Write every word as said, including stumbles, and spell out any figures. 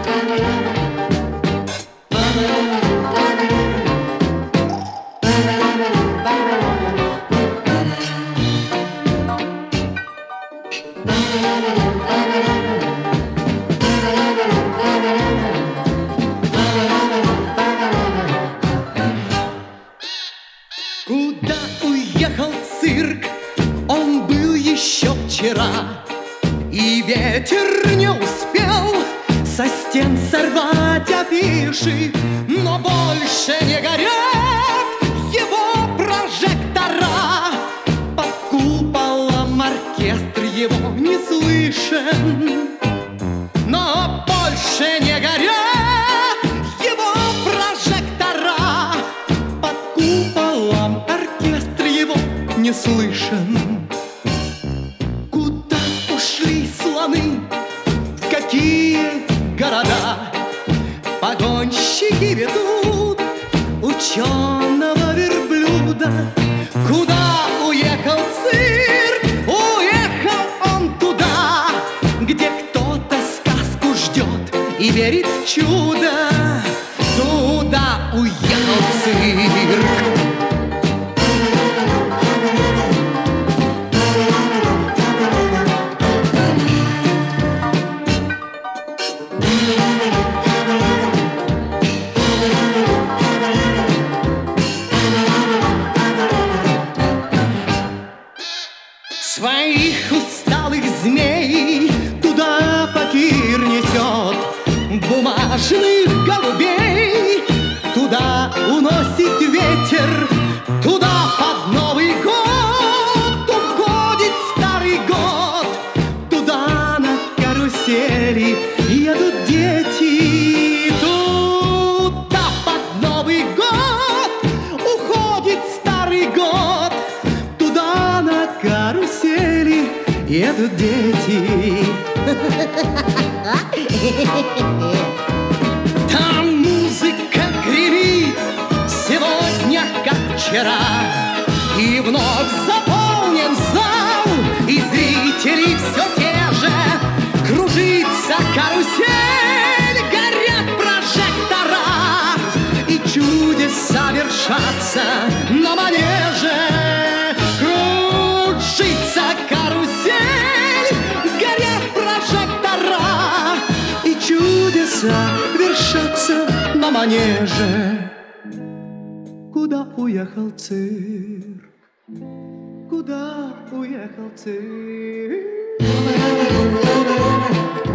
Куда уехал цирк? Он был еще вчера, и ветер не успел со стен сорвать афиши, но больше не горят его прожектора. Под куполом оркестр его не слышен, но больше не горят его прожектора. Под куполом оркестр его не слышен. Куда ушли слоны? В какие города? Погонщики ведут ученого верблюда. Куда уехал цирк? Уехал он туда, где кто-то сказку ждет и верит в чудо. Туда уехал цирк. Своих усталых змей туда Факир несет, бумажных голубей туда уносит ветер. Туда под Новый год уходит старый год. Туда на карусели едут дети. Туда под Новый год уходит старый год. Туда на карусели едут дети. Там музыка гремит сегодня, как вчера, и вновь заполнен зал, и зрители все те же. Кружится карусель, горят прожектора, и чудеса вершатся на манеже. Кружится карусель, горят прожектора, и чудеса вершатся на манеже. Куда уехал цирк? Куда уехал цирк?